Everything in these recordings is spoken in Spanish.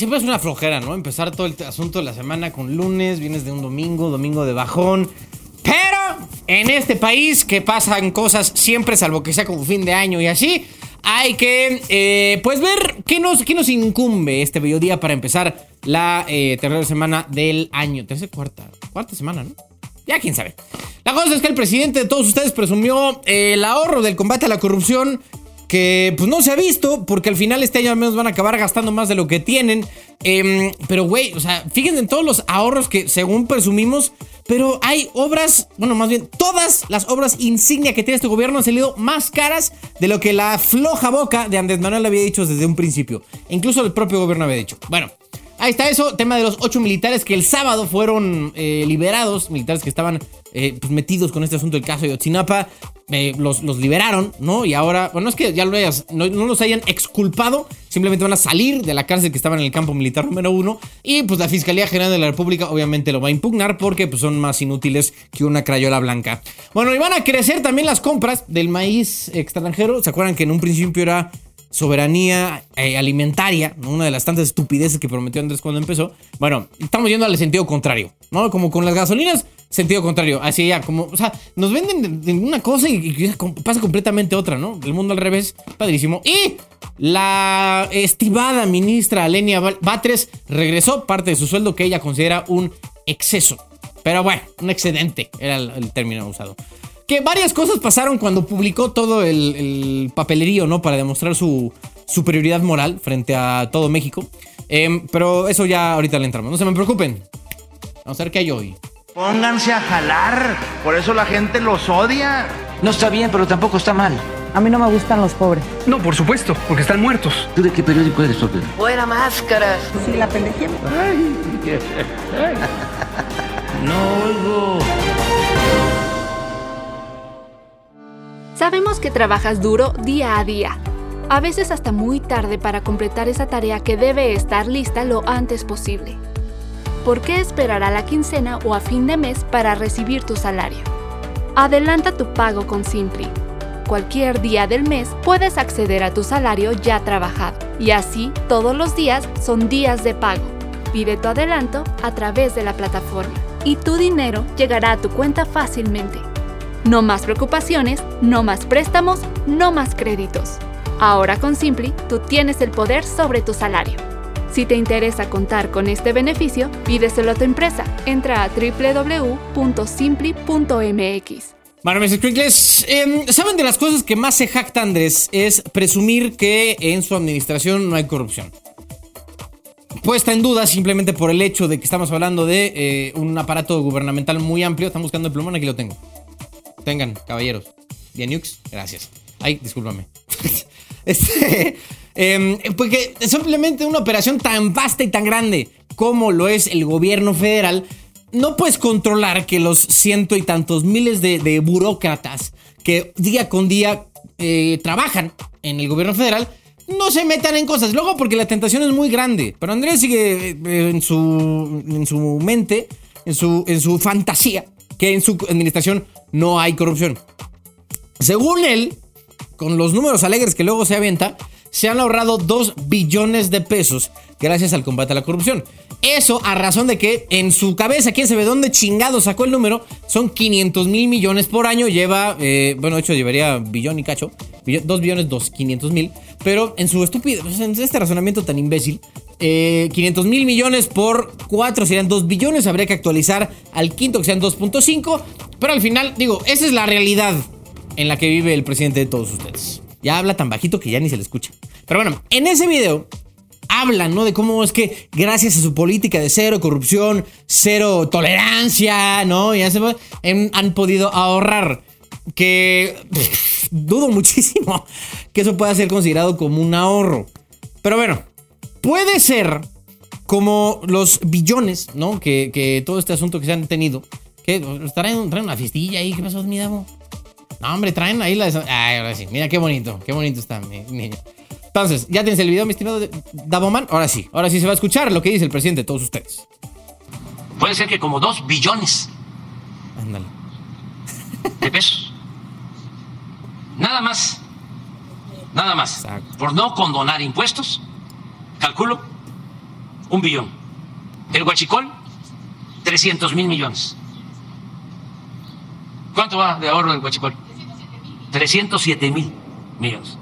siempre es una flojera, ¿no? Empezar todo el asunto de la semana con lunes, vienes de un domingo de bajón. Pero en este país que pasan cosas siempre, salvo que sea como fin de año y así, hay que, pues, ver qué nos incumbe este bello día para empezar la tercera semana del año. Cuarta semana, ¿no? Ya quién sabe. La cosa es que el presidente de todos ustedes presumió el ahorro del combate a la corrupción, que pues no se ha visto, porque al final este año al menos van a acabar gastando más de lo que tienen. Pero güey, o sea, fíjense en todos los ahorros que según presumimos, pero hay obras, bueno, más bien todas las obras insignia que tiene este gobierno han salido más caras de lo que la floja boca de Andrés Manuel había dicho desde un principio. Incluso el propio gobierno había dicho. Bueno, ahí está eso, tema de los 8 militares que el sábado fueron liberados, militares que estaban pues metidos con este asunto del caso de Ayotzinapa. Los liberaron, ¿no? Y ahora, bueno, no es que ya no los hayan exculpado, simplemente van a salir de la cárcel que estaban en el campo militar número 1. Y pues la Fiscalía General de la República obviamente lo va a impugnar porque pues son más inútiles que una crayola blanca. Bueno, y van a crecer también las compras del maíz extranjero. ¿Se acuerdan que en un principio era soberanía alimentaria, ¿no? Una de las tantas estupideces que prometió Andrés cuando empezó? Bueno, estamos yendo al sentido contrario, ¿no? Como con las gasolinas, sentido contrario, así ya, como, o sea, nos venden de una cosa y pasa completamente otra, ¿no? El mundo al revés, padrísimo. Y la estimada ministra Alenia Batres regresó parte de su sueldo que ella considera un exceso. Pero bueno, un excedente era el término usado. Que varias cosas pasaron cuando publicó todo el papelerío, ¿no? Para demostrar su superioridad moral frente a todo México. Pero eso ya ahorita le entramos. No se me preocupen. Vamos a ver qué hay hoy. Pónganse a jalar. Por eso la gente los odia. No está bien, pero tampoco está mal. A mí no me gustan los pobres. No, por supuesto, porque están muertos. ¿Tú de qué periódico eres, Sócrates? Fuera máscaras. Sí, la pendejé. No oigo. Sabemos que trabajas duro día a día, a veces hasta muy tarde para completar esa tarea que debe estar lista lo antes posible. ¿Por qué esperar a la quincena o a fin de mes para recibir tu salario? Adelanta tu pago con Simply. Cualquier día del mes puedes acceder a tu salario ya trabajado, y así todos los días son días de pago. Pide tu adelanto a través de la plataforma y tu dinero llegará a tu cuenta fácilmente. No más preocupaciones, no más préstamos, no más créditos. Ahora con Simply, tú tienes el poder sobre tu salario. Si te interesa contar con este beneficio, pídeselo a tu empresa. Entra a www.simply.mx. Bueno, mis squinkles, ¿saben de las cosas que más se jacta Andrés? Es presumir que en su administración no hay corrupción. Puesta en duda simplemente por el hecho de que estamos hablando de un aparato gubernamental muy amplio. Están buscando el plumón, aquí lo tengo. Tengan, caballeros. Dianux, gracias. Ay, discúlpame. Porque simplemente una operación tan vasta y tan grande como lo es el gobierno federal, no puedes controlar que los ciento y tantos miles de burócratas que día con día trabajan en el gobierno federal no se metan en cosas. Luego porque la tentación es muy grande. Pero Andrés sigue en su mente, en su fantasía, que en su administración no hay corrupción. Según él, con los números alegres que luego se avienta, se han ahorrado 2 billones de pesos gracias al combate a la corrupción. Eso a razón de que en su cabeza, quién sabe dónde chingado sacó el número, son 500,000 millones por año. Lleva, bueno, de hecho llevaría billón y cacho, 2 billones, 500,000. Pero en su estúpido, en este razonamiento tan imbécil, 500,000 millones por 4 serían 2 billones. Habría que actualizar al quinto, que sean 2.5. Pero al final, digo, esa es la realidad en la que vive el presidente de todos ustedes. Ya habla tan bajito que ya ni se le escucha. Pero bueno, en ese video hablan, ¿no? De cómo es que gracias a su política de cero corrupción, cero tolerancia, ¿no? Ya han podido ahorrar. Que dudo muchísimo que eso pueda ser considerado como un ahorro. Pero bueno, puede ser como los billones, ¿no? Que todo este asunto que se han tenido. Que traen una fiestilla ahí. ¿Qué pasó, mi Davo? No, hombre, traen ahí las... Ay, ahora sí. Mira qué bonito está mi niño. Entonces, ¿ya tienes el video, mi estimado Davoman? Ahora sí se va a escuchar lo que dice el presidente de todos ustedes. Puede ser que como 2 billones. Ándale. De pesos. Nada más. Nada más. Exacto. Por no condonar impuestos, calculo 1 billón. El Huachicol, 300,000 millones. ¿Cuánto va de ahorro el Huachicol? 307,000 millones.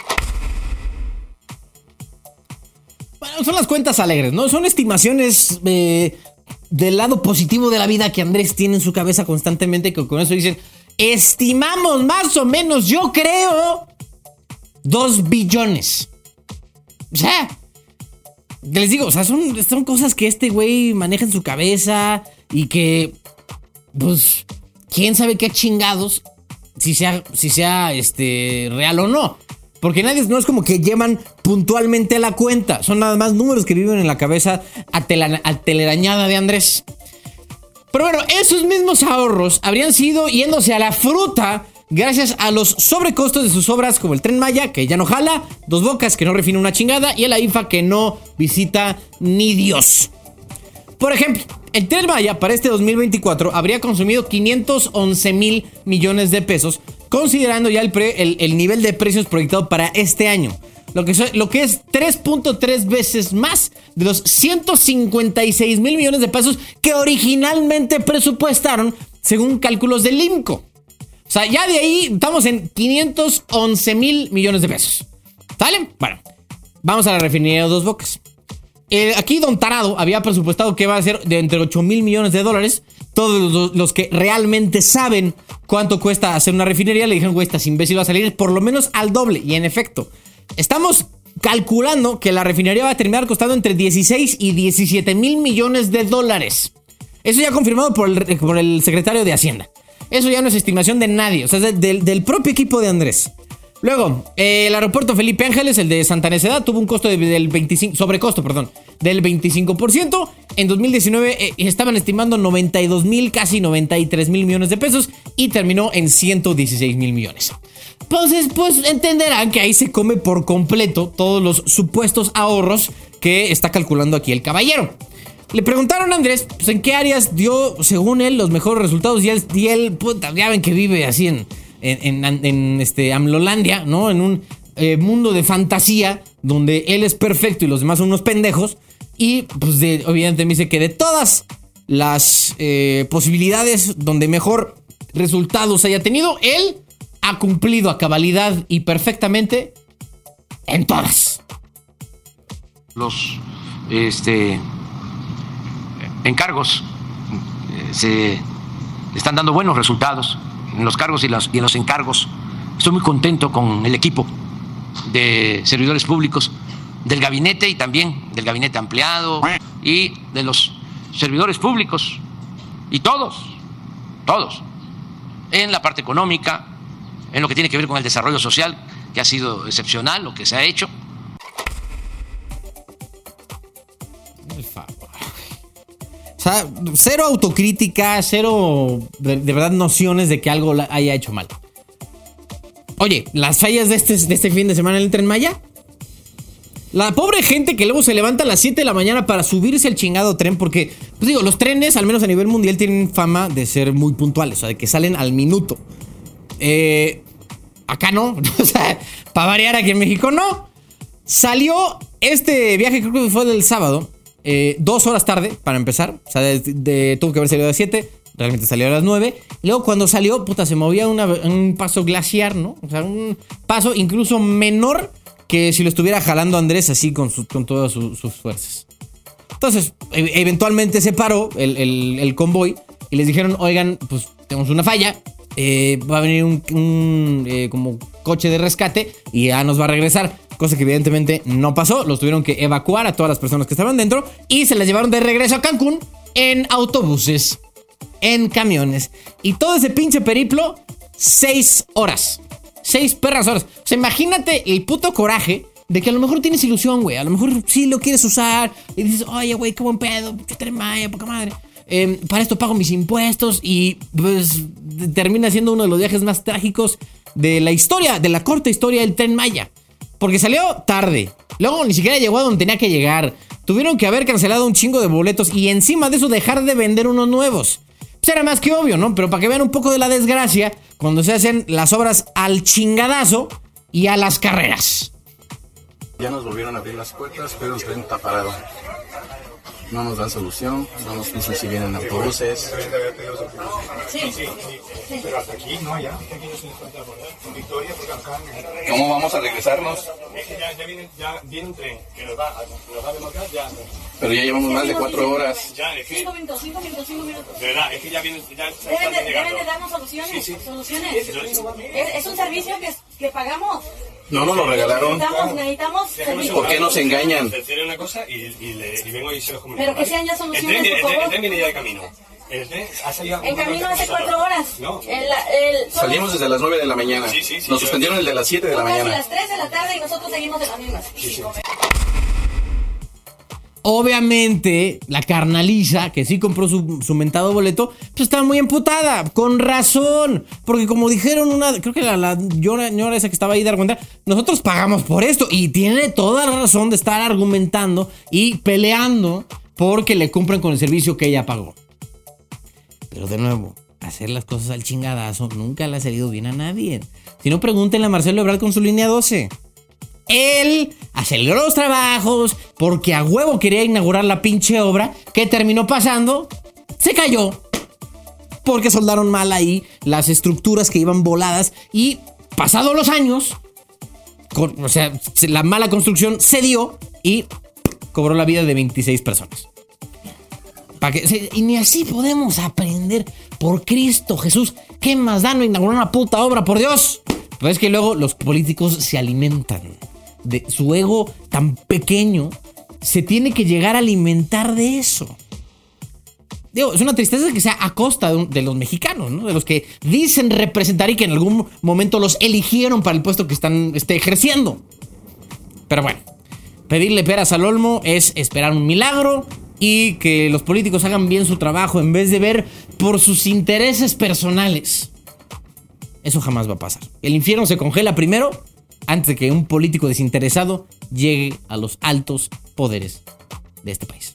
Bueno, son las cuentas alegres, ¿no? Son estimaciones del lado positivo de la vida que Andrés tiene en su cabeza constantemente, que con eso dicen, estimamos más o menos, yo creo, 2 billones. O sea, les digo, o sea, son cosas que este güey maneja en su cabeza y que, pues, quién sabe qué chingados, si sea real o no. Porque no es como que llevan puntualmente la cuenta. Son nada más números que viven en la cabeza atelarañada de Andrés. Pero bueno, esos mismos ahorros habrían sido yéndose a la fruta gracias a los sobrecostos de sus obras como el Tren Maya, que ya no jala, Dos Bocas, que no refina una chingada, y el AIFA, que no visita ni Dios. Por ejemplo, el Tren Maya para este 2024 habría consumido 511,000 millones de pesos, considerando ya el nivel de precios proyectado para este año. Lo que es 3.3 veces más de los 156,000 millones de pesos que originalmente presupuestaron según cálculos del IMCO. O sea, ya de ahí estamos en 511,000 millones de pesos. ¿Sale? Bueno, vamos a la refinería de Dos Bocas. Aquí Don Tarado había presupuestado que va a ser de entre 8,000 millones de dólares. Todos los que realmente saben cuánto cuesta hacer una refinería le dijeron, güey, estás imbécil, va a salir por lo menos al doble. Y en efecto, estamos calculando que la refinería va a terminar costando entre 16 y 17,000 millones de dólares. Eso ya confirmado por el secretario de Hacienda. Eso ya no es estimación de nadie, o sea, es del propio equipo de Andrés. Luego, el aeropuerto Felipe Ángeles, el de Santa Necedad, tuvo un costo del 25%. En 2019 estaban estimando 92,000, casi 93,000 millones de pesos y terminó en 116,000 millones. Entonces, pues entenderán que ahí se come por completo todos los supuestos ahorros que está calculando aquí el caballero. Le preguntaron a Andrés, pues, en qué áreas dio, según él, los mejores resultados. Y él puta, ya ven que vive así en Amlolandia, ¿no? En un mundo de fantasía donde él es perfecto y los demás son unos pendejos. Y pues obviamente me dice que de todas las posibilidades donde mejor resultados haya tenido, él ha cumplido a cabalidad y perfectamente en todas. Los encargos se están dando buenos resultados en los cargos y en los encargos. Estoy muy contento con el equipo de servidores públicos, del gabinete y también del gabinete ampliado y de los servidores públicos y todos, en la parte económica, en lo que tiene que ver con el desarrollo social, que ha sido excepcional lo que se ha hecho. O sea, cero autocrítica, cero de verdad nociones de que algo haya hecho mal. Oye, las fallas de este fin de semana en el Tren Maya. La pobre gente que luego se levanta a las 7 de la mañana para subirse al chingado tren, porque, pues digo, los trenes, al menos a nivel mundial, tienen fama de ser muy puntuales, o sea, de que salen al minuto. Acá no, o sea, para variar, aquí en México no. Salió este viaje, creo que fue del sábado, 2 horas tarde, para empezar. O sea, tuvo que haber salido a las 7, realmente salió a las 9. Y luego cuando salió, puta, se movía un paso glaciar, ¿no? O sea, un paso incluso menor que si lo estuviera jalando Andrés así con todas sus fuerzas. Entonces, eventualmente se paró el convoy y les dijeron, oigan, pues tenemos una falla, va a venir un como coche de rescate y ya nos va a regresar. Cosa que evidentemente no pasó. Los tuvieron que evacuar a todas las personas que estaban dentro y se las llevaron de regreso a Cancún en autobuses, en camiones. Y todo ese pinche periplo, 6 horas. 6 perras horas. O sea, imagínate el puto coraje de que a lo mejor tienes ilusión, güey. A lo mejor sí lo quieres usar y dices, oye, güey, qué buen pedo, Tren Maya, poca madre. Para esto pago mis impuestos y pues termina siendo uno de los viajes más trágicos de la historia, de la corta historia del Tren Maya. Porque salió tarde. Luego ni siquiera llegó a donde tenía que llegar. Tuvieron que haber cancelado un chingo de boletos y encima de eso dejar de vender unos nuevos. Pues era más que obvio, ¿no? Pero para que vean un poco de la desgracia cuando se hacen las obras al chingadazo y a las carreras. Ya nos volvieron a abrir las puertas, pero el tren está parado. no nos dan solución, no nos dicen si vienen autobuses. Sí, pero hasta aquí no, ya. Victoria, porque acá... ¿Cómo vamos a regresarnos? Es que ya viene un tren que nos va a demostrar ya. Pero ya llevamos más de 4 horas. Ya, es que... 5 minutos. De verdad, es que ya vienen... Deben de darnos soluciones. Sí. Soluciones. Es un servicio que pagamos. No nos lo regalaron. Necesitamos servicio. ¿Por qué nos engañan? Decirle una cosa y vengo y se los comunico. Pero que sean ya soluciones, por favor. El tren viene ya de camino. En camino hace 4 horas. No. Salimos desde las 9 de la mañana. Nos suspendieron el de las 7 de la mañana. Casi las 3 de la tarde y nosotros seguimos en las mismas. Obviamente, la carnaliza, que sí compró su mentado boleto, pues estaba muy emputada, con razón. Porque como dijeron creo que la señora esa que estaba ahí de argumentar, nosotros pagamos por esto. Y tiene toda la razón de estar argumentando y peleando porque le cumplan con el servicio que ella pagó. Pero de nuevo, hacer las cosas al chingadazo nunca le ha salido bien a nadie. Si no, pregúntenle a Marcelo Ebrard con su línea 12. Él aceleró los trabajos porque a huevo quería inaugurar la pinche obra. ¿Qué terminó pasando? Se cayó. Porque soldaron mal ahí las estructuras que iban voladas. Y pasados los años, la mala construcción cedió y cobró la vida de 26 personas. Y ni así podemos aprender. Por Cristo Jesús, ¿qué más da no inaugurar una puta obra, por Dios? Pues es que luego los políticos se alimentan de su ego tan pequeño. Se tiene que llegar a alimentar de eso. Digo, es una tristeza que sea a costa de los mexicanos, ¿no? De los que dicen representar y que en algún momento los eligieron para el puesto que están ejerciendo. Pero bueno, pedirle peras al olmo es esperar un milagro y que los políticos hagan bien su trabajo en vez de ver por sus intereses personales. Eso jamás va a pasar. El infierno se congela primero antes de que un político desinteresado llegue a los altos poderes de este país.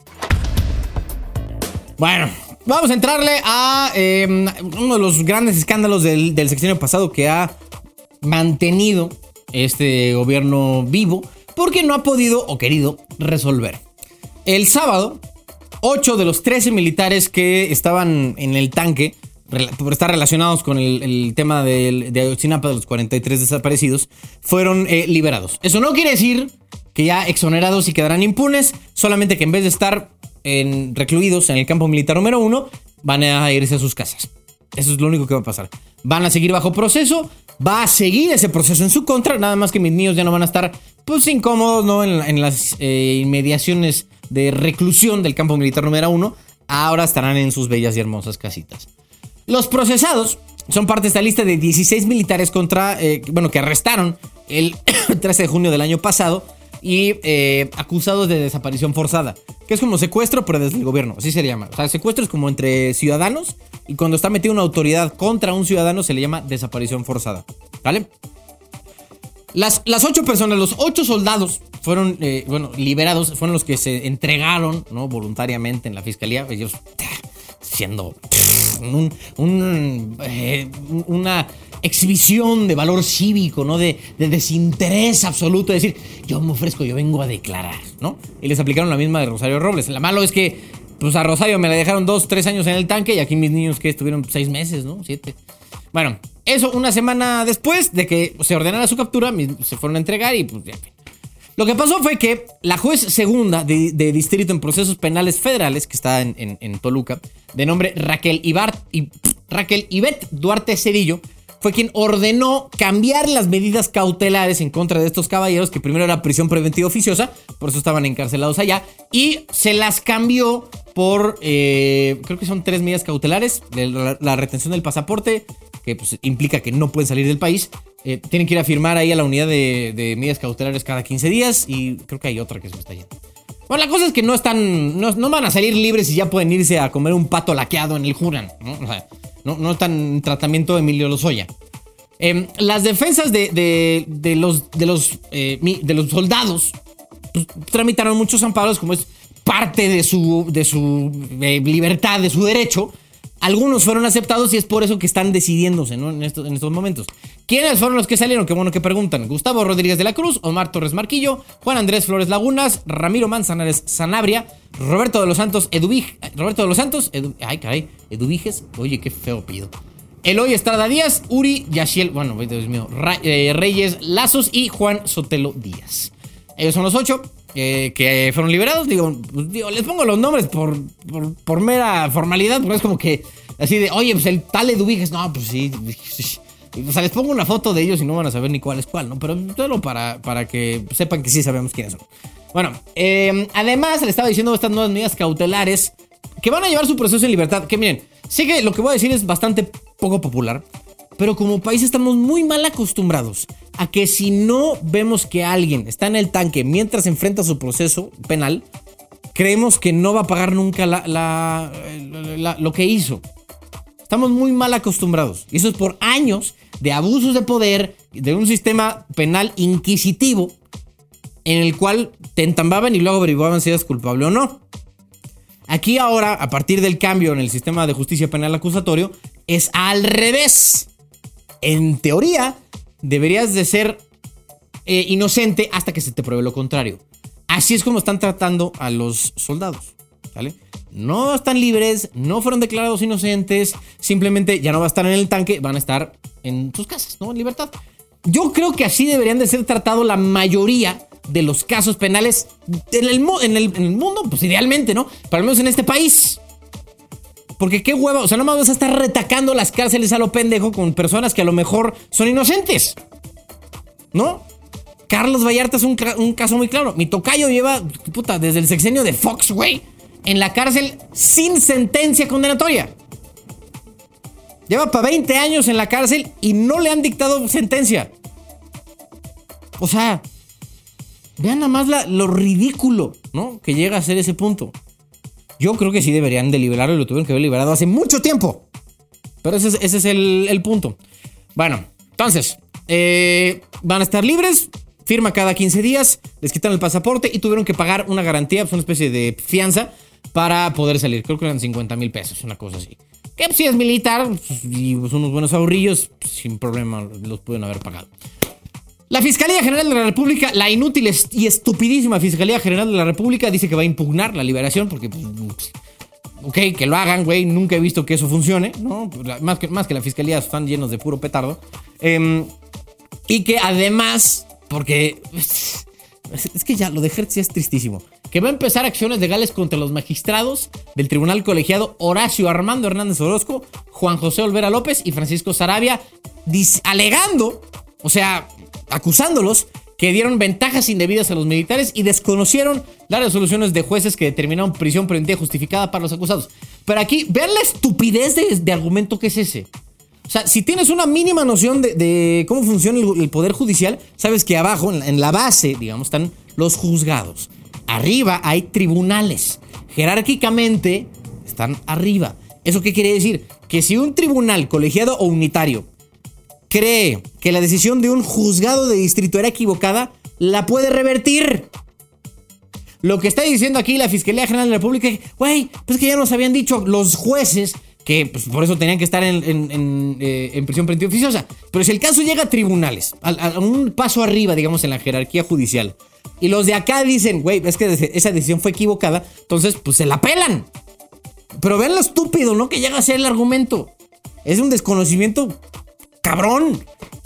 Bueno, vamos a entrarle a uno de los grandes escándalos del sexenio pasado que ha mantenido este gobierno vivo porque no ha podido o querido resolver. El sábado, 8 de los 13 militares que estaban en el tanque por estar relacionados con el tema de Ayotzinapa, de los 43 desaparecidos, fueron liberados. Eso no quiere decir que ya exonerados y quedarán impunes, solamente que en vez de estar recluidos en el campo militar número 1, van a irse a sus casas. Eso es lo único que va a pasar. Van a seguir bajo proceso, va a seguir ese proceso en su contra, nada más que mis niños ya no van a estar pues incómodos, ¿no? En las inmediaciones de reclusión del campo militar número 1, ahora estarán en sus bellas y hermosas casitas. Los procesados son parte de esta lista de 16 militares que arrestaron el 13 de junio del año pasado y acusados de desaparición forzada, que es como secuestro, pero desde el gobierno, así se llama. O sea, el secuestro es como entre ciudadanos y cuando está metida una autoridad contra un ciudadano se le llama desaparición forzada, ¿vale? Las 8 personas, los 8 soldados fueron liberados, fueron los que se entregaron, ¿no? Voluntariamente en la fiscalía, ellos siendo una exhibición de valor cívico, ¿no? De desinterés absoluto, de decir, yo me ofrezco, yo vengo a declarar, ¿no? Y les aplicaron la misma de Rosario Robles. La malo es que, pues a Rosario me la dejaron 2-3 años en el tanque y aquí mis niños que estuvieron 6 meses, ¿no? 7. Bueno, eso una semana después de que se ordenara su captura, se fueron a entregar y pues ya. Lo que pasó fue que la juez segunda de distrito en procesos penales federales, que está en Toluca, de nombre Raquel Ivette Duarte Cedillo, fue quien ordenó cambiar las medidas cautelares en contra de estos caballeros, que primero era prisión preventiva oficiosa, por eso estaban encarcelados allá, y se las cambió por, creo que son 3 medidas cautelares, la retención del pasaporte, que pues, implica que no pueden salir del país, tienen que ir a firmar ahí a la unidad de medidas cautelares cada 15 días, y creo que hay otra que se me está yendo. Bueno, la cosa es que no van a salir libres y ya pueden irse a comer un pato laqueado en el Juran, ¿no? O sea, no están en tratamiento de Emilio Lozoya. Las defensas de los soldados pues, tramitaron muchos amparos, como es parte de su libertad, de su derecho, Algunos fueron aceptados y es por eso que están decidiéndose, ¿no? en estos momentos. ¿Quiénes fueron los que salieron? Qué bueno que preguntan. Gustavo Rodríguez de la Cruz, Omar Torres Marquillo, Juan Andrés Flores Lagunas, Ramiro Manzanares Sanabria, Roberto de los Santos Eduviges. Oye, qué feo apellido. Eloy Estrada Díaz, Uri Yashiel, bueno, Dios mío, Reyes Lazos y Juan Sotelo Díaz. Ellos son los 8 que fueron liberados. Digo, les pongo los nombres por mera formalidad, porque es como que así de, oye, pues el tal Eduviges, no, pues sí. O sea, les pongo una foto de ellos y no van a saber ni cuál es cuál, ¿no? Pero solo para que sepan que sí sabemos quiénes son. Bueno, además le estaba diciendo estas nuevas medidas cautelares que van a llevar su proceso en libertad. Que miren, sé que lo que voy a decir es bastante poco popular, pero como país estamos muy mal acostumbrados a que si no vemos que alguien está en el tanque mientras enfrenta su proceso penal, creemos que no va a pagar nunca lo que hizo. Estamos muy mal acostumbrados. Y eso es por años de abusos de poder, de un sistema penal inquisitivo en el cual te entambaban y luego averiguaban si eras culpable o no. Aquí ahora, a partir del cambio en el sistema de justicia penal acusatorio, es al revés. En teoría, deberías de ser inocente hasta que se te pruebe lo contrario. Así es como están tratando a los soldados, ¿vale? No están libres, no fueron declarados inocentes, simplemente ya no va a estar en el tanque, van a estar en sus casas, ¿no? En libertad. Yo creo que así deberían de ser tratados la mayoría de los casos penales en el mundo, pues idealmente, ¿no? Pero al menos en este país. Porque qué hueva, o sea, no me vas a estar retacando las cárceles a lo pendejo con personas que a lo mejor son inocentes, ¿no? Carlos Vallarta es un caso muy claro. Mi tocayo lleva, desde el sexenio de Fox, güey, en la cárcel sin sentencia condenatoria. Lleva para 20 años en la cárcel y no le han dictado sentencia. O sea, vean nada más lo ridículo, ¿no? Que llega a ser ese punto. Yo creo que sí deberían de liberarlo y lo tuvieron que haber liberado hace mucho tiempo. Pero ese es el punto. Bueno, entonces, van a estar libres. Firma cada 15 días. Les quitan el pasaporte y tuvieron que pagar una garantía, pues una especie de fianza para poder salir. Creo que eran 50,000 pesos, una cosa así. Que pues, si es militar pues, y pues, unos buenos ahorrillos, pues, sin problema los pueden haber pagado. La Fiscalía General de la República, la inútil y estupidísima Fiscalía General de la República, dice que va a impugnar la liberación porque, pues, ok, que lo hagan, güey. Nunca he visto que eso funcione, ¿no? Más que la Fiscalía están llenos de puro petardo. Y que además, porque es que ya lo de Hertz ya es tristísimo, que va a empezar acciones legales contra los magistrados del Tribunal Colegiado Horacio Armando Hernández Orozco, Juan José Olvera López y Francisco Sarabia, alegando, o sea, acusándolos que dieron ventajas indebidas a los militares y desconocieron las resoluciones de jueces que determinaron prisión preventiva justificada para los acusados. Pero aquí, vean la estupidez de argumento que es ese. O sea, si tienes una mínima noción de cómo funciona el Poder Judicial, sabes que abajo, en la base, digamos, están los juzgados. Arriba hay tribunales. Jerárquicamente están arriba. ¿Eso qué quiere decir? Que si un tribunal colegiado o unitario cree que la decisión de un juzgado de distrito era equivocada, la puede revertir. Lo que está diciendo aquí la Fiscalía General de la República, güey, pues que ya nos habían dicho los jueces que pues, por eso tenían que estar en prisión preventiva oficiosa. Pero si el caso llega a tribunales, a un paso arriba, digamos, en la jerarquía judicial, y los de acá dicen, güey, es que esa decisión fue equivocada, entonces pues se la pelan. Pero vean lo estúpido, ¿no? Que llega a ser el argumento. Es un desconocimiento cabrón.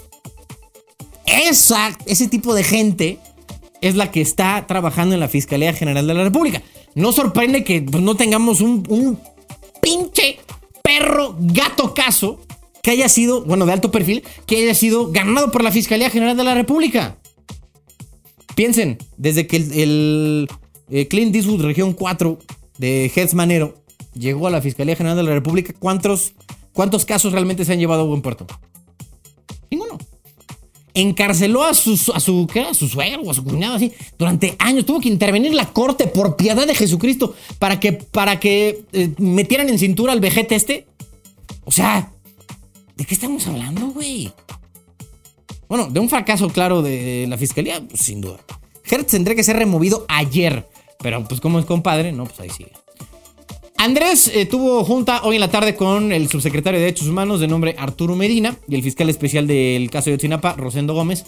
Ese tipo de gente es la que está trabajando en la Fiscalía General de la República. No sorprende que pues, no tengamos un pinche perro gato caso que haya sido, bueno, de alto perfil, que haya sido ganado por la Fiscalía General de la República. Piensen, desde que el Clint Eastwood Región 4 de Hertz Manero llegó a la Fiscalía General de la República, ¿cuántos casos realmente se han llevado a buen puerto? Ninguno. Encarceló a su suegro o a su cuñado así durante años. Tuvo que intervenir la corte por piedad de Jesucristo para que metieran en cintura al vejete este. O sea, ¿de qué estamos hablando, güey? Bueno, de un fracaso claro de la fiscalía, pues sin duda. Hertz tendría que ser removido ayer, pero pues como es compadre, no, pues ahí sigue. Andrés tuvo junta hoy en la tarde con el subsecretario de Derechos Humanos de nombre Arturo Medina y el fiscal especial del caso de Ayotzinapa, Rosendo Gómez.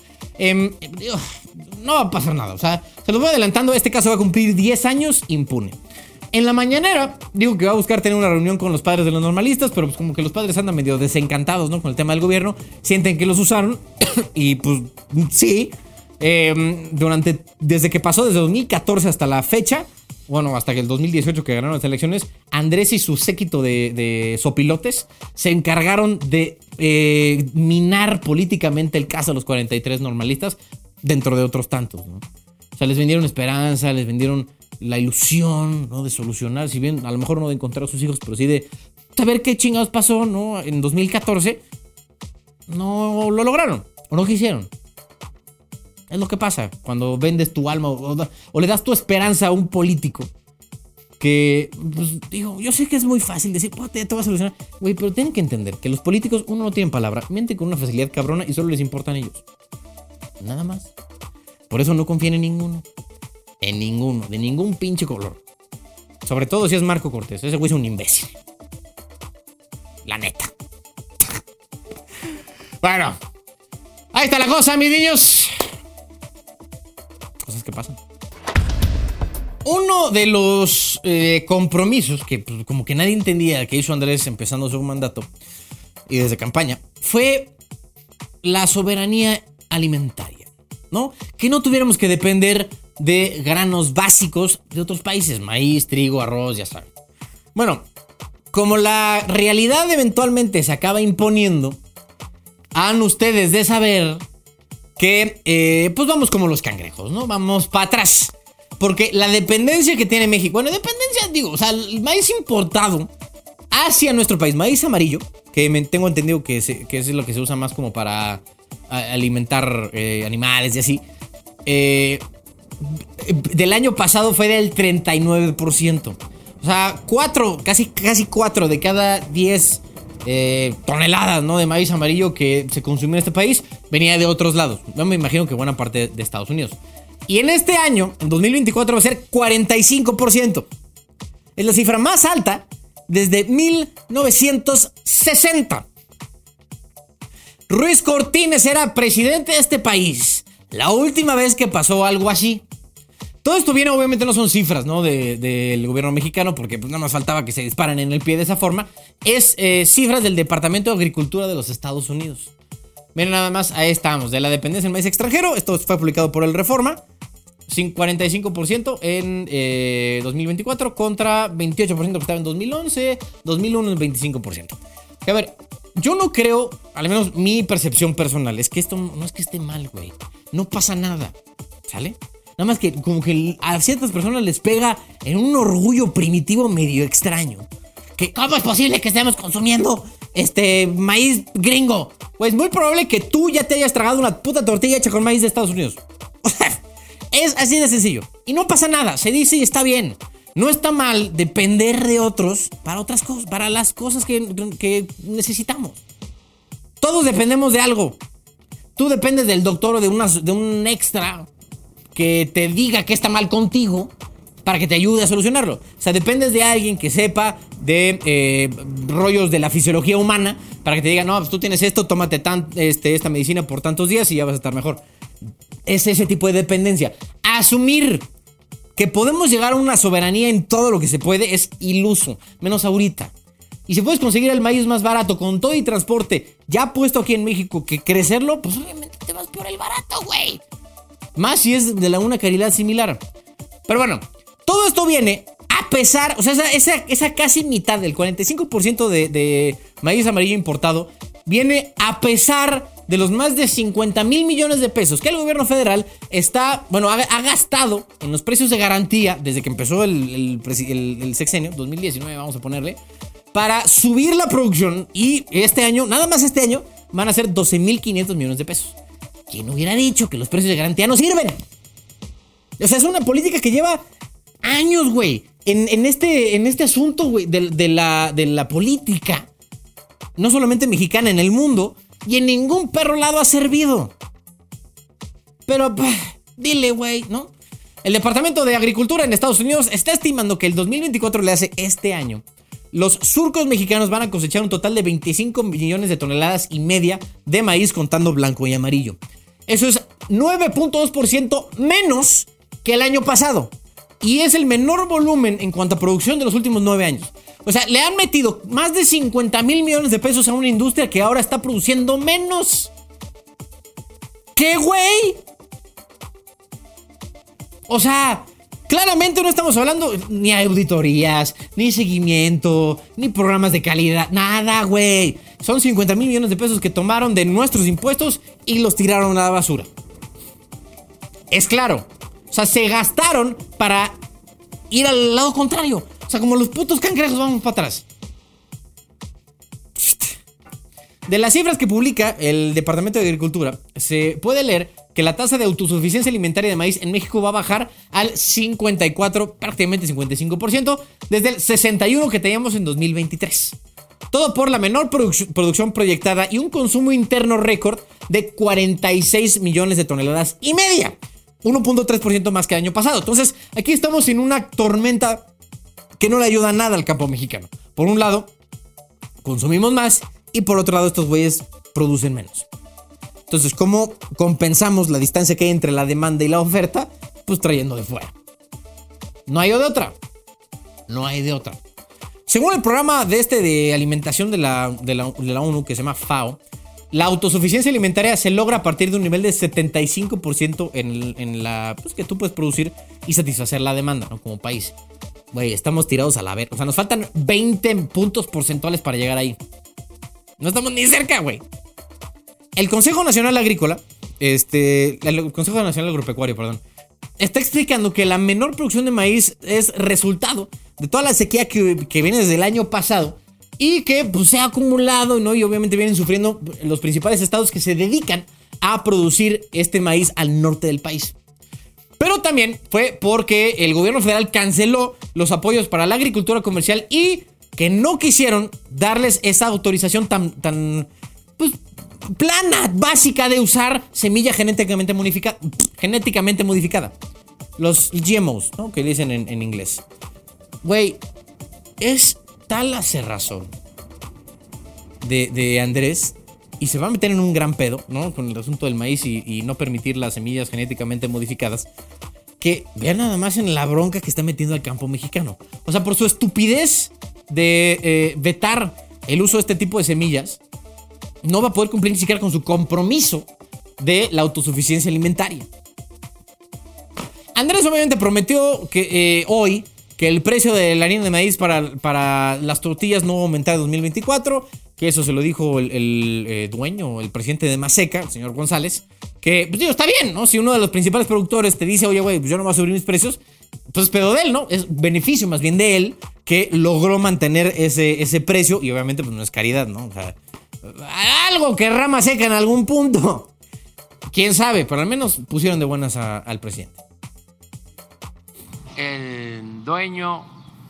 No va a pasar nada, o sea, se los voy adelantando, este caso va a cumplir 10 años impune. En la mañanera digo que va a buscar tener una reunión con los padres de los normalistas, pero pues como que los padres andan medio desencantados, ¿no? Con el tema del gobierno, sienten que los usaron y pues sí, desde que pasó, desde 2014 hasta la fecha, bueno, hasta que el 2018 que ganaron las elecciones, Andrés y su séquito de sopilotes se encargaron de minar políticamente el caso de los 43 normalistas dentro de otros tantos, ¿no? O sea, les vendieron esperanza, les vendieron la ilusión, ¿no? De solucionar, si bien a lo mejor no de encontrar a sus hijos, pero sí de saber qué chingados pasó, ¿no? En 2014 no lo lograron o no quisieron. Es lo que pasa cuando vendes tu alma o le das tu esperanza a un político que, pues, digo, yo sé que es muy fácil decir, te va a solucionar, güey, pero tienen que entender que los políticos, uno, no tienen palabra, mienten con una facilidad cabrona y solo les importan ellos. Nada más. Por eso no confíen en ninguno. En ninguno, de ningún pinche color. Sobre todo si es Marco Cortés. Ese güey es un imbécil. La neta. Bueno, ahí está la cosa, mis niños. Cosas que pasan. Uno de los compromisos que pues, como que nadie entendía que hizo Andrés empezando su mandato y desde campaña fue la soberanía alimentaria, ¿no? Que no tuviéramos que depender de granos básicos de otros países, maíz, trigo, arroz, ya saben. Bueno, como la realidad eventualmente se acaba imponiendo, han ustedes de saber que pues vamos como los cangrejos, ¿no? Vamos para atrás. Porque la dependencia que tiene México, bueno, dependencia, digo, o sea, el maíz importado hacia nuestro país, maíz amarillo, que tengo entendido que es lo que se usa más como para alimentar animales y así, del año pasado fue del 39%. O sea, casi 4 de cada 10 toneladas, ¿no? De maíz amarillo que se consumió en este país venía de otros lados. Yo me imagino que buena parte de Estados Unidos. Y en este año, en 2024, va a ser 45%. Es la cifra más alta desde 1960. Ruiz Cortines era presidente de este país la última vez que pasó algo así. Todo esto viene, obviamente no son cifras, ¿no? Del gobierno mexicano, porque pues nada más faltaba que se disparan en el pie de esa forma. Es cifras del Departamento de Agricultura de los Estados Unidos. Miren nada más, ahí estamos, de la dependencia del maíz extranjero. Esto fue publicado por el Reforma. 45% en 2024 contra 28% que estaba en 2011, 2001 el 25%. Que a ver, yo no creo, al menos mi percepción personal, es que esto no es que esté mal, güey. No pasa nada, ¿sale? Nada más que como que a ciertas personas les pega en un orgullo primitivo medio extraño. Que ¿cómo es posible que estemos consumiendo maíz gringo? Pues muy probable que tú ya te hayas tragado una puta tortilla hecha con maíz de Estados Unidos. O sea, es así de sencillo. Y no pasa nada, se dice y está bien. No está mal depender de otros para otras cosas, para las cosas que necesitamos. Todos dependemos de algo. Tú dependes del doctor o de un extra que te diga que está mal contigo para que te ayude a solucionarlo. O sea, dependes de alguien que sepa de rollos de la fisiología humana para que te diga, no, pues tú tienes esto, tómate esta medicina por tantos días y ya vas a estar mejor. Es ese tipo de dependencia. Asumir que podemos llegar a una soberanía en todo lo que se puede es iluso, menos ahorita. Y si puedes conseguir el maíz más barato con todo y transporte ya puesto aquí en México que crecerlo, pues obviamente te vas por el barato, güey. Más si es de una calidad similar. Pero bueno, todo esto viene a pesar, o sea, esa casi mitad del 45% de maíz amarillo importado viene a pesar de los más de 50,000 millones de pesos que el gobierno federal ha gastado en los precios de garantía desde que empezó el sexenio, 2019 vamos a ponerle, para subir la producción. Y este año, nada más este año, van a ser 12,500 millones de pesos. ¿Quién hubiera dicho que los precios de garantía no sirven? O sea, es una política que lleva años, güey, en este asunto, güey, de la política. No solamente mexicana, en el mundo. Y en ningún perro lado ha servido. Pero, dile, güey, ¿no? El Departamento de Agricultura en Estados Unidos está estimando que el 2024 le hace este año. Los surcos mexicanos van a cosechar un total de 25 millones de toneladas y media de maíz contando blanco y amarillo. Eso es 9.2% menos que el año pasado. Y es el menor volumen en cuanto a producción de los últimos 9 años. O sea, le han metido más de 50 mil millones de pesos a una industria que ahora está produciendo menos. ¿Qué, güey? O sea, claramente no estamos hablando ni auditorías, ni seguimiento, ni programas de calidad. Nada, güey. Son 50 mil millones de pesos que tomaron de nuestros impuestos y los tiraron a la basura. Es claro. O sea, se gastaron para ir al lado contrario. O sea, como los putos cangrejos vamos para atrás. De las cifras que publica el Departamento de Agricultura, se puede leer que la tasa de autosuficiencia alimentaria de maíz en México va a bajar al 54, prácticamente 55%, desde el 61% que teníamos en 2023. Todo por la menor producción proyectada y un consumo interno récord de 46 millones de toneladas y media. 1.3% más que el año pasado. Entonces, aquí estamos en una tormenta que no le ayuda nada al campo mexicano. Por un lado, consumimos más y por otro lado, estos güeyes producen menos. Entonces, ¿cómo compensamos la distancia que hay entre la demanda y la oferta? Pues trayendo de fuera. No hay de otra. No hay de otra. Según el programa de alimentación de la ONU, que se llama FAO, la autosuficiencia alimentaria se logra a partir de un nivel de 75% en la pues, que tú puedes producir y satisfacer la demanda, ¿no? Como país. Güey, estamos tirados a la verga. O sea, nos faltan 20 puntos porcentuales para llegar ahí. No estamos ni cerca, güey. El Consejo Nacional Agrícola, el Consejo Nacional Agropecuario, perdón, está explicando que la menor producción de maíz es resultado de toda la sequía que viene desde el año pasado y que pues, se ha acumulado, ¿no? Y obviamente vienen sufriendo los principales estados que se dedican a producir este maíz al norte del país. Pero también fue porque el gobierno federal canceló los apoyos para la agricultura comercial y que no quisieron darles esa autorización tan pues, plana, básica de usar semilla genéticamente modificada. Los GMOs, ¿no? Que dicen en inglés. Güey, es tal la cerrazón de Andrés y se va a meter en un gran pedo, ¿no? Con el asunto del maíz y no permitir las semillas genéticamente modificadas. Que vean nada más en la bronca que está metiendo al campo mexicano. O sea, por su estupidez de vetar el uso de este tipo de semillas, no va a poder cumplir ni siquiera con su compromiso de la autosuficiencia alimentaria. Andrés obviamente prometió que hoy que el precio de la harina de maíz para las tortillas no va a aumentar en 2024, que eso se lo dijo el dueño, el presidente de Maseca, el señor González, que, pues digo, está bien, ¿no? Si uno de los principales productores te dice, oye, güey, pues yo no voy a subir mis precios, pues pedo de él, ¿no? Es beneficio más bien de él que logró mantener ese precio y obviamente pues no es caridad, ¿no? O sea, algo querrá Maseca en algún punto. Quién sabe, pero al menos pusieron de buenas al presidente. El dueño,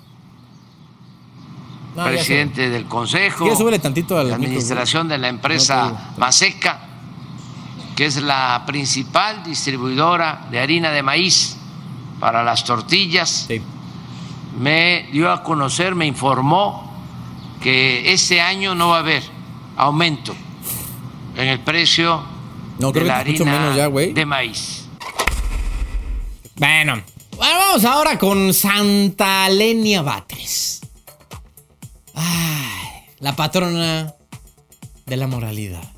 presidente del consejo, la administración de la empresa Maseca, que es la principal distribuidora de harina de maíz para las tortillas, sí, me dio a conocer, me informó que este año no va a haber aumento en el precio de la harina de maíz. Bueno, vamos ahora con Santa Lenia Batres. Ay, la patrona de la moralidad.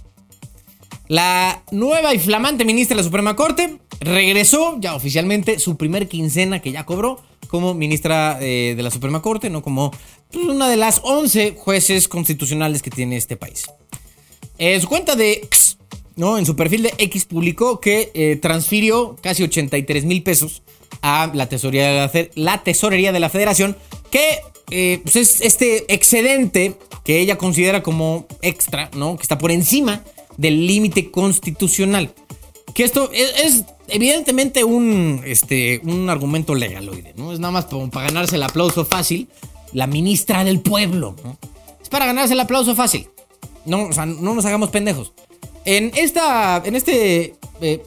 La nueva y flamante ministra de la Suprema Corte regresó ya oficialmente su primer quincena que ya cobró como ministra de la Suprema Corte, no como una de las 11 jueces constitucionales que tiene este país. En su cuenta de X, ¿no? En su perfil de X publicó que transfirió casi 83 mil pesos a la tesorería de la Federación, que pues es este excedente que ella considera como extra, ¿no? Que está por encima del límite constitucional. Que esto es evidentemente un argumento legaloide, ¿no? Es nada más para ganarse el aplauso fácil. La ministra del pueblo, ¿no? Es para ganarse el aplauso fácil. No, o sea, no nos hagamos pendejos. En este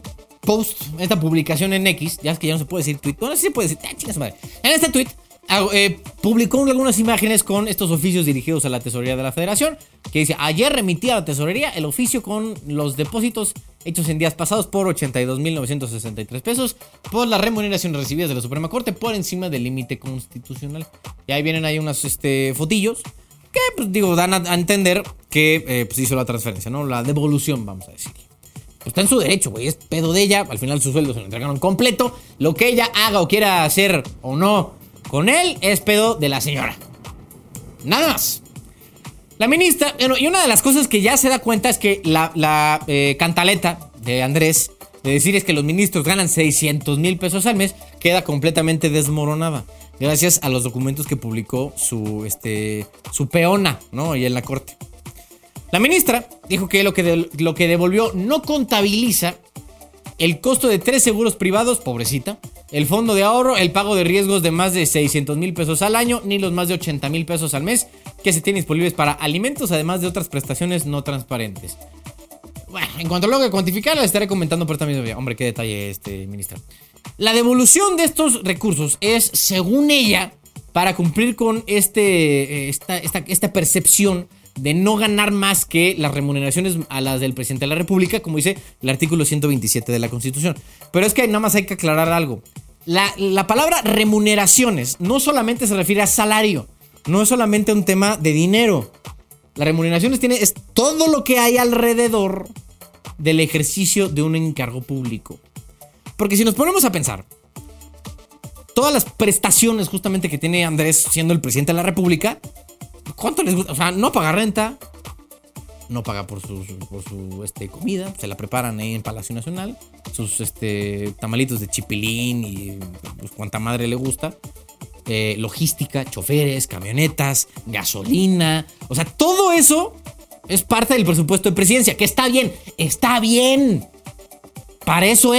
post, esta publicación en X, ya es que ya no se puede decir tweet, bueno, sí se puede decir, chinga su madre. En este tweet publicó algunas imágenes con estos oficios dirigidos a la Tesorería de la Federación, que dice: ayer remití a la Tesorería el oficio con los depósitos hechos en días pasados por 82,963 pesos por las remuneraciones recibidas de la Suprema Corte por encima del límite constitucional. Y ahí vienen unos fotillos que, pues, digo, dan a entender que pues hizo la transferencia, ¿no? La devolución, vamos a decir. Pues está en su derecho, güey, es pedo de ella. Al final su sueldo se lo entregaron completo. Lo que ella haga o quiera hacer o no con él es pedo de la señora. Nada más. La ministra, y una de las cosas que ya se da cuenta es que la cantaleta de Andrés de decir es que los ministros ganan 600,000 pesos al mes queda completamente desmoronada gracias a los documentos que publicó su peona, ¿no? Y en la corte. La ministra dijo que lo que devolvió no contabiliza el costo de 3 seguros privados, pobrecita, el fondo de ahorro, el pago de riesgos de más de 600,000 pesos al año, ni los más de 80,000 pesos al mes que se tienen disponibles para alimentos, además de otras prestaciones no transparentes. Bueno, en cuanto lo logre cuantificar, les estaré comentando por también. Hombre, qué detalle, ministra. La devolución de estos recursos es, según ella, para cumplir con esta percepción de no ganar más que las remuneraciones a las del presidente de la República, como dice el artículo 127 de la Constitución. Pero es que nada más hay que aclarar algo. La palabra remuneraciones no solamente se refiere a salario, no es solamente un tema de dinero. Las remuneraciones es todo lo que hay alrededor del ejercicio de un encargo público. Porque si nos ponemos a pensar, todas las prestaciones justamente que tiene Andrés siendo el presidente de la República, ¿cuánto les gusta? O sea, no paga renta, no paga por su comida, se la preparan ahí en Palacio Nacional, sus tamalitos de chipilín y pues cuanta madre le gusta, logística, choferes, camionetas, gasolina, o sea, todo eso es parte del presupuesto de presidencia, que está bien, para eso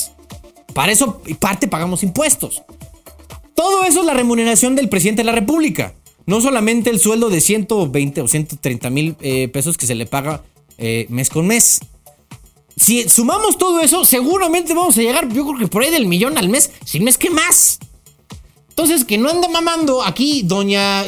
y parte pagamos impuestos. Todo eso es la remuneración del presidente de la República. No solamente el sueldo de 120 o 130,000 pesos que se le paga mes con mes. Si sumamos todo eso, seguramente vamos a llegar, yo creo que por ahí del 1,000,000 al mes, sin mes que más. Entonces, que no ande mamando aquí doña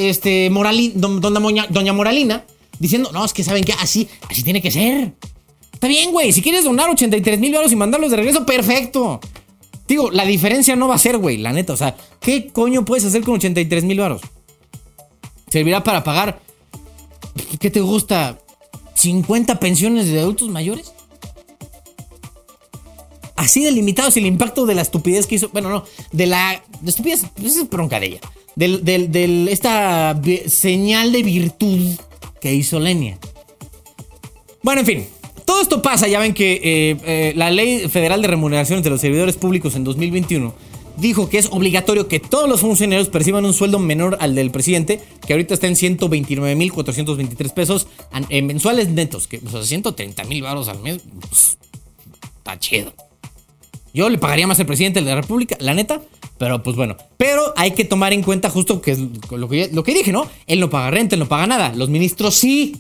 Moralina, diciendo, no, es que ¿saben qué? Así tiene que ser. Está bien, güey, si quieres donar 83,000 varos y mandarlos de regreso, perfecto. Digo, la diferencia no va a ser, güey, la neta, o sea, ¿qué coño puedes hacer con 83,000 varos? ¿Servirá para pagar, qué te gusta, 50 pensiones de adultos mayores? Así de limitado es el impacto de la estupidez que hizo. Bueno, no, de estupidez, pues es bronca de ella. De esta señal de virtud que hizo Lenia. Bueno, en fin, todo esto pasa, ya ven que la Ley Federal de Remuneraciones de los Servidores Públicos en 2021 dijo que es obligatorio que todos los funcionarios perciban un sueldo menor al del presidente, que ahorita está en 129,423 pesos mensuales netos, que, o sea, 130,000 varos al mes, pues, está chido. Yo le pagaría más al presidente de la República, la neta, pero pues bueno. Pero hay que tomar en cuenta justo que es lo que dije, ¿no? Él no paga renta, él no paga nada, los ministros sí.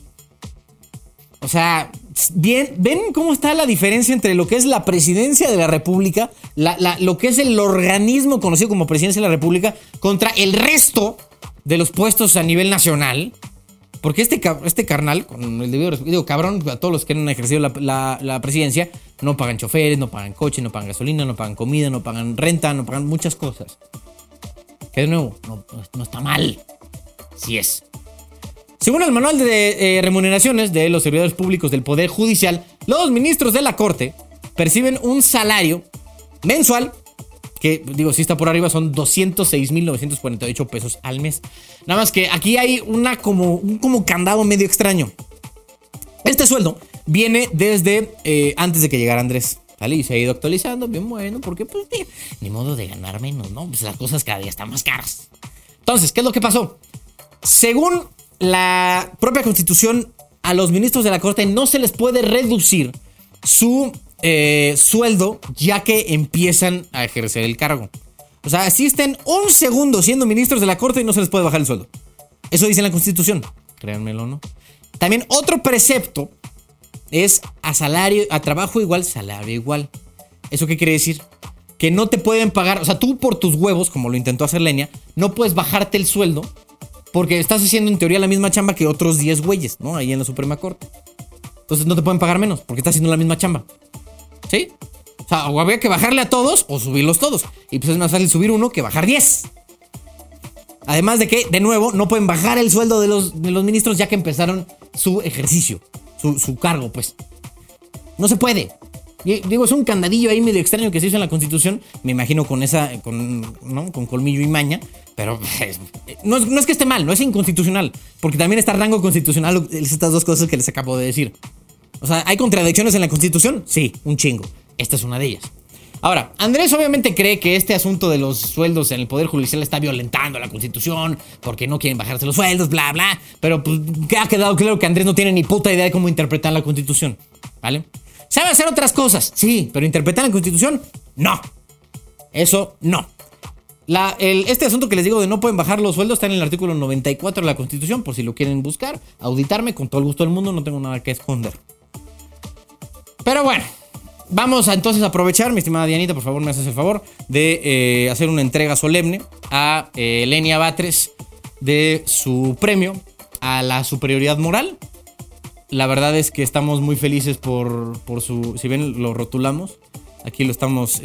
O sea, bien, ¿ven cómo está la diferencia entre lo que es la presidencia de la República, lo que es el organismo conocido como presidencia de la República, contra el resto de los puestos a nivel nacional? Porque este carnal, con el debido respeto, digo, cabrón, a todos los que han ejercido la presidencia, no pagan choferes, no pagan coche, no pagan gasolina, no pagan comida, no pagan renta, no pagan muchas cosas. Que de nuevo, no está mal. Sí es. Según el manual de remuneraciones de los servidores públicos del Poder Judicial, los ministros de la Corte perciben un salario mensual que, digo, si está por arriba, son 206,948 pesos al mes. Nada más que aquí hay un como candado medio extraño. Este sueldo viene desde antes de que llegara Andrés, ¿vale? Y se ha ido actualizando, bien bueno, porque pues ni modo de ganar menos, ¿no? Pues las cosas cada día están más caras. Entonces, ¿qué es lo que pasó? Según la propia Constitución, a los ministros de la Corte no se les puede reducir su sueldo ya que empiezan a ejercer el cargo. O sea, si estén un segundo siendo ministros de la Corte y no se les puede bajar el sueldo. Eso dice la Constitución, créanmelo, ¿no? También otro precepto es a trabajo igual, salario igual. ¿Eso qué quiere decir? Que no te pueden pagar, o sea, tú por tus huevos, como lo intentó hacer Lenia, no puedes bajarte el sueldo porque estás haciendo en teoría la misma chamba que otros 10 güeyes, ¿no? Ahí en la Suprema Corte. Entonces no te pueden pagar menos porque estás haciendo la misma chamba. ¿Sí? O sea, o había que bajarle a todos o subirlos todos. Y pues es más fácil subir uno que bajar 10. Además de que, de nuevo, no pueden bajar el sueldo de los ministros ya que empezaron su ejercicio, su cargo, pues. No se puede. Digo, es un candadillo ahí medio extraño que se hizo en la Constitución. Me imagino con con colmillo y maña. Pero no es que esté mal, no es inconstitucional. Porque también está rango constitucional estas dos cosas que les acabo de decir. O sea, ¿hay contradicciones en la Constitución? Sí, un chingo. Esta es una de ellas. Ahora, Andrés obviamente cree que este asunto de los sueldos en el Poder Judicial está violentando la Constitución porque no quieren bajarse los sueldos, bla, bla. Pero pues ha quedado claro que Andrés no tiene ni puta idea de cómo interpretar la Constitución, ¿vale? ¿Sabe hacer otras cosas? Sí, pero interpretar la Constitución, no. Eso no. Este asunto que les digo de no pueden bajar los sueldos está en el artículo 94 de la Constitución, por si lo quieren buscar, auditarme con todo el gusto del mundo, no tengo nada que esconder. Pero bueno, vamos a entonces aprovechar, mi estimada Dianita, por favor me haces el favor de hacer una entrega solemne a Lenia Batres de su premio a la superioridad moral. La verdad es que estamos muy felices por su... Si ven, lo rotulamos. Aquí lo estamos...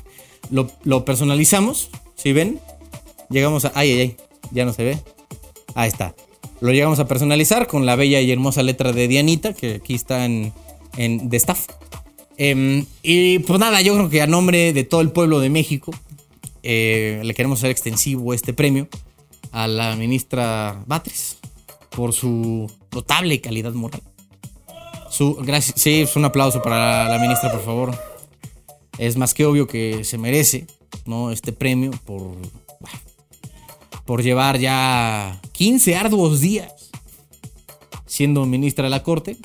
lo personalizamos. Si ven, llegamos a... Ay, ya no se ve. Ahí está. Lo llegamos a personalizar con la bella y hermosa letra de Dianita, que aquí está en de staff. Y pues nada, yo creo que a nombre de todo el pueblo de México le queremos hacer extensivo este premio a la ministra Batres por su notable calidad moral. Gracias, sí, es un aplauso para la ministra, por favor. Es más que obvio que se merece, ¿no? Este premio por llevar ya 15 arduos días siendo ministra de la Corte.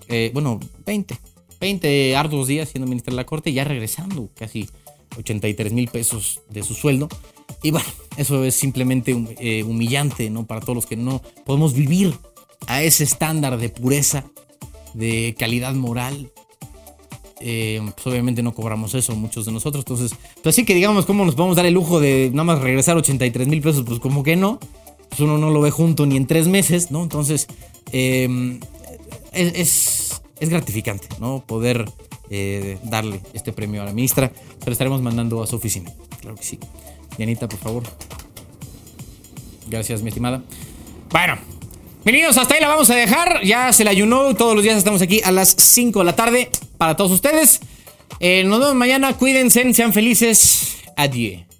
20 arduos días siendo ministra de la Corte, ya regresando casi 83,000 pesos de su sueldo. Y bueno, eso es simplemente humillante, ¿no? Para todos los que no podemos vivir a ese estándar de pureza, de calidad moral. Pues obviamente no cobramos eso, muchos de nosotros. Entonces, pues así que digamos, ¿cómo nos podemos dar el lujo de nada más regresar 83,000 pesos? Pues como que no. Pues uno no lo ve junto ni en 3 meses, ¿no? Entonces, es gratificante, ¿no? Poder darle este premio a la ministra. Se lo estaremos mandando a su oficina. Claro que sí. Dianita, por favor. Gracias, mi estimada. Bueno, bienvenidos, hasta ahí la vamos a dejar. Ya se la ayunó. Todos los días estamos aquí a las 5 de la tarde para todos ustedes. Nos vemos mañana. Cuídense, sean felices. Adiós.